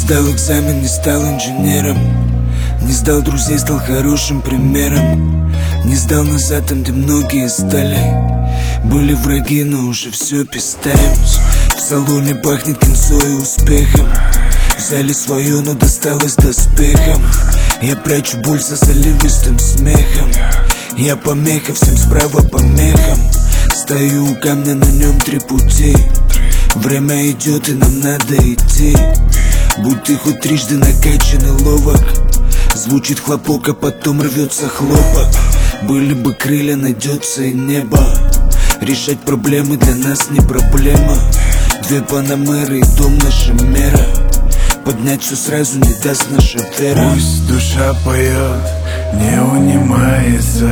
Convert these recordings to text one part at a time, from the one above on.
сдал экзамен, не стал инженером. Не сдал друзей, стал хорошим примером. Не сдал назад там, где многие стали. Были враги, но уже все пистаем. В салоне пахнет концой и успехом. Взяли свое, но досталось доспехом. Я прячу боль за заливистым смехом. Я помеха, всем справа помехам. Стою у камня, на нем 3 пути. Время идет, и нам надо идти. Будь ты хоть трижды накачан и ловок. Звучит хлопок, а потом рвется хлопок. Были бы крылья, найдется и небо. Решать проблемы для нас не проблема. 2 панамеры и дом наша мера. Поднять все сразу не даст наша вера. Пусть душа поет, не унимается.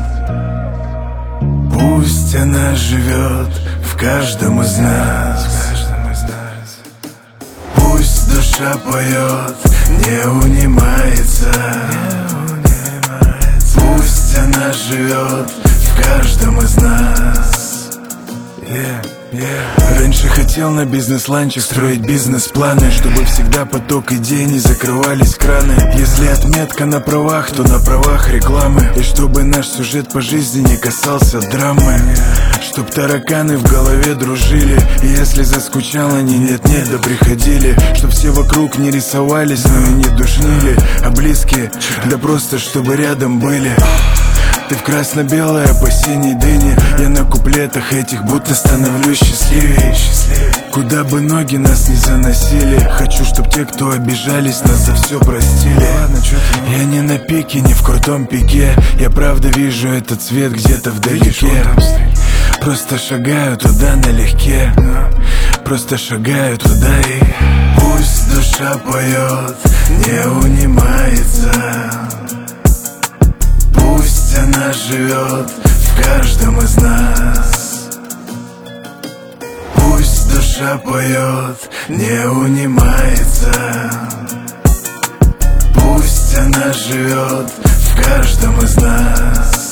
Пусть она живет в каждом из нас. Пусть душа поет, не унимается. Пусть она живет в каждом из нас. Раньше хотел на бизнес-ланчах строить бизнес-планы, чтобы всегда поток идей, не закрывались краны. Если отметка на правах, то на правах рекламы. И чтобы наш сюжет по жизни не касался драмы. Чтоб тараканы в голове дружили. И если заскучал, они нет-нет да приходили. Чтоб все вокруг не рисовались, но и не душнили. А близкие, да просто чтобы рядом были. Ты в красно-белой, а по синей дыне. Я на куплетах этих будто становлюсь счастливее. Куда бы ноги нас не заносили. Хочу, чтоб те, кто обижались, нас за все простили. Я не на пике, не в крутом пике. Я правда вижу этот цвет где-то вдалеке. Просто шагаю туда налегке. Просто шагаю туда и... Пусть душа поет, не унимается. Пусть она живет в каждом из нас. Пусть душа поет, не унимается. Пусть она живет в каждом из нас.